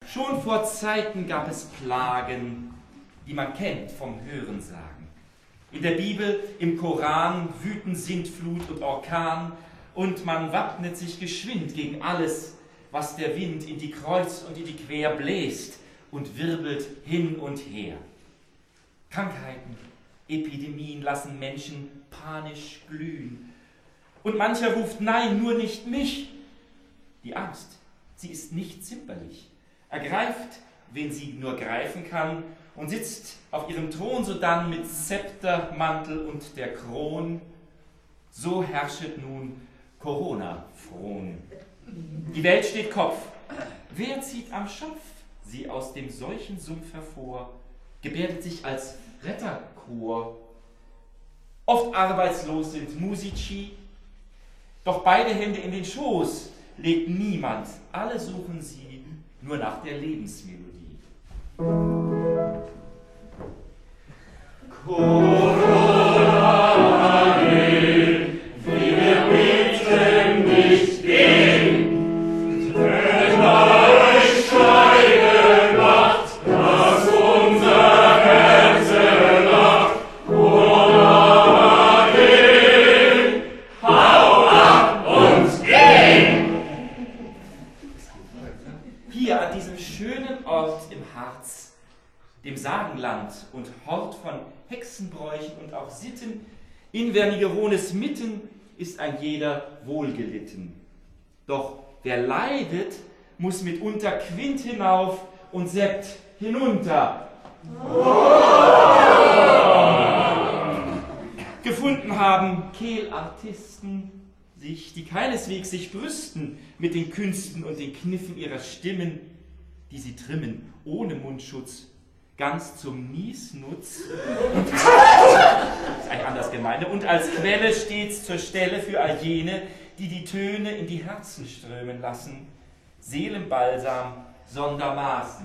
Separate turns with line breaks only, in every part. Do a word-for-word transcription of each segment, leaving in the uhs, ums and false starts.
Schon vor Zeiten gab es Plagen, die man kennt vom Hörensagen. In der Bibel, im Koran wüten Sintflut und Orkan und man wappnet sich geschwind gegen alles, was der Wind in die Kreuz und in die Quer bläst und wirbelt hin und her. Krankheiten, Epidemien lassen Menschen panisch glühen. Und mancher ruft, nein, nur nicht mich. Die Angst, sie ist nicht zimperlich, ergreift, wen sie nur greifen kann, und sitzt auf ihrem Thron sodann mit Zepter, Mantel und der Kron. So herrschet nun Corona frohn. Die Welt steht Kopf. Wer zieht am Schopf sie aus dem Seuchensumpf hervor, gebärdet sich als Retterchor? Oft arbeitslos sind Musici, doch beide Hände in den Schoß legt niemand. Alle suchen sie nur nach der Lebensmelodie. Corona, wie wir bitten nicht gehen, wenn euch scheiden macht, dass unser Herze lacht. Corona, geh, hau ab und geh! Hier an diesem schönen Ort im Harz, dem Sagenland und Hort von Hexenbräuchen und auch Sitten, in Vernigerones Mitten ist ein jeder wohlgelitten. Doch wer leidet, muss mitunter Quint hinauf und Sept hinunter. Oh! Gefunden haben Kehlartisten sich, die keineswegs sich brüsten mit den Künsten und den Kniffen ihrer Stimmen, die sie trimmen ohne Mundschutz, ganz zum Niesnutz, und, ist eigentlich anders gemeint, und als Quelle stets zur Stelle für all jene, die die Töne in die Herzen strömen lassen, Seelenbalsam sondermaßen.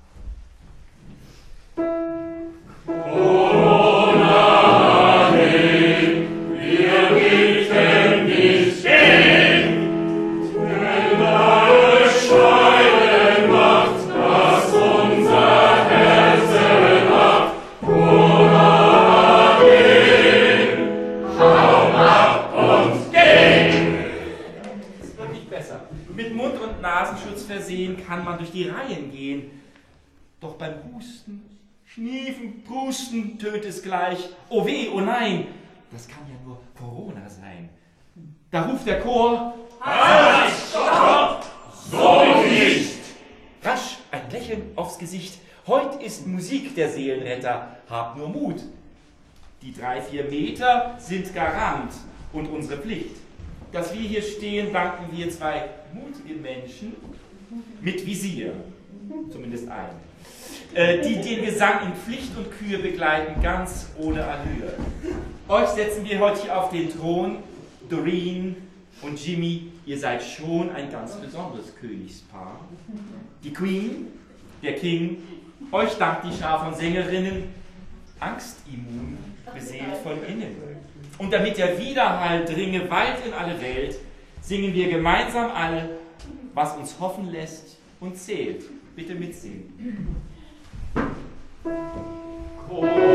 Corona, hey, wir bitten nicht gehen, wenn euch scheiden macht, dass unser Herze lacht. Corona, geh, hau ab und geh! Es wird nicht besser. Mit Mund- und Nasenschutz versehen kann man durch die Reihen gehen. Doch beim Husten, Schniefen, Prusten tönt es gleich. Oh weh, oh nein, das kann ja nur Corona sein. Da ruft der Chor: Halt, stopp, so nicht! Rasch ein Lächeln aufs Gesicht. Heut ist Musik der Seelenretter, habt nur Mut. Die drei, vier Meter sind Garant und unsere Pflicht. Dass wir hier stehen, danken wir zwei mutige Menschen mit Visier, zumindest ein, äh, die den Gesang in Pflicht und Kühe begleiten, ganz ohne Allüre. Euch setzen wir heute hier auf den Thron. Doreen und Jimmy, ihr seid schon ein ganz besonderes Königspaar. Die Queen, der King, euch dankt die Schar von Sängerinnen, angstimmun, beseelt von innen. Und damit der Widerhall dringe weit in alle Welt, singen wir gemeinsam alle, was uns hoffen lässt und zählt. Bitte mitsingen. Chor.